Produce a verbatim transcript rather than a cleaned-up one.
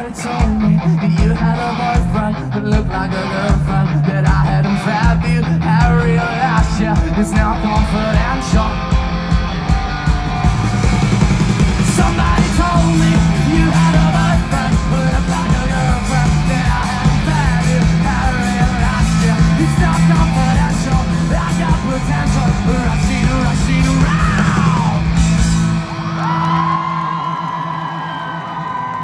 Somebody told me that you had a boyfriend that looked like a girlfriend that I hadn't found. You, I realized you, it's now comfort.